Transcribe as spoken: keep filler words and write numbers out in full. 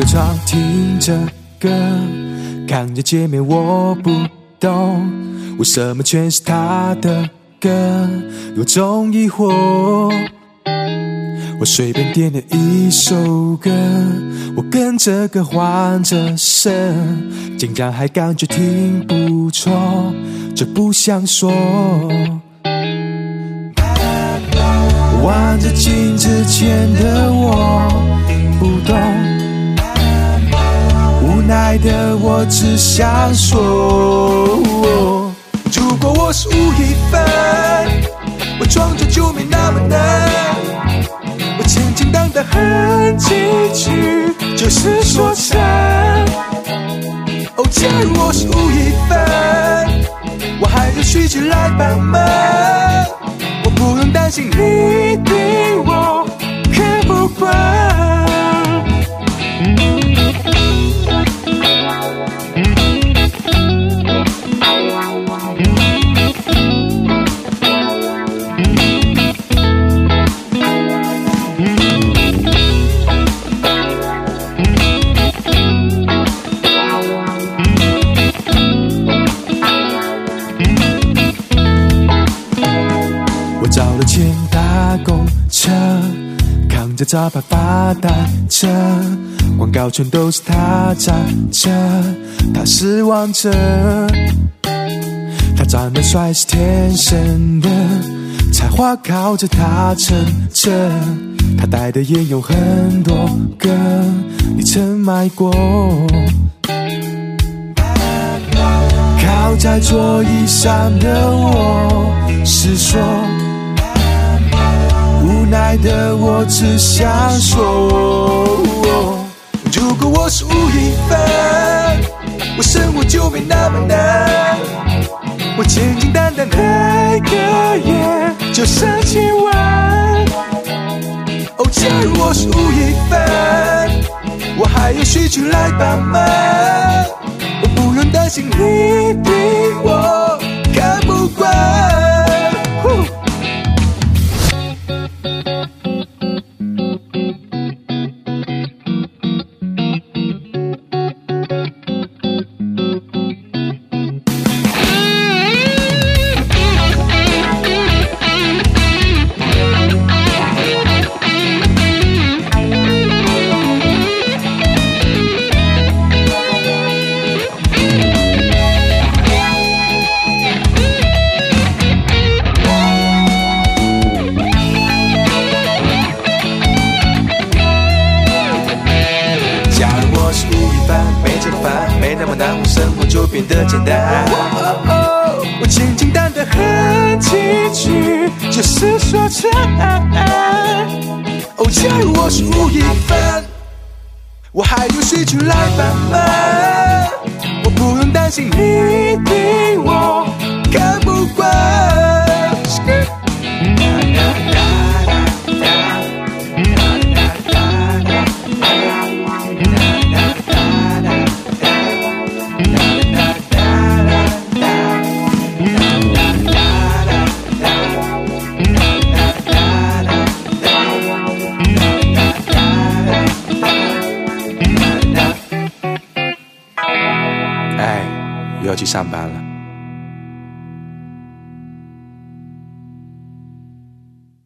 窗听着歌，看着界面我不懂，为什么全是他的歌，有种疑惑。我随便点了一首歌，我跟着歌换着声，竟然还感觉挺不错，这不想说。望着镜子前的我不懂，无奈的我只想说，如果我是吴亦凡，我装作就没那么难，我简简单单哼几句就是说唱。哦，假如我是吴亦凡，我还有需求来帮忙，我不用担心你对我看不惯。找了钱搭公车，扛着招牌发单车，广告全都是他站着，他是王者。他长得帅是天生的，才华靠着他撑着，他带的烟有很多个，你曾买过。靠在座椅上的我是说，无奈的我只想说，如果我是吴亦凡，我生活就没那么难，我简简单单来个夜就上千万。哦，假如我是吴亦凡，我还有需求来帮忙，我不用担心你对我看不惯。没那么难，我生活就变得简单。我简简单单哼几句就是说唱。哦，假如我是吴亦凡，我还有需求来帮忙，我不用担心你对我看不惯。哎，又要去上班了。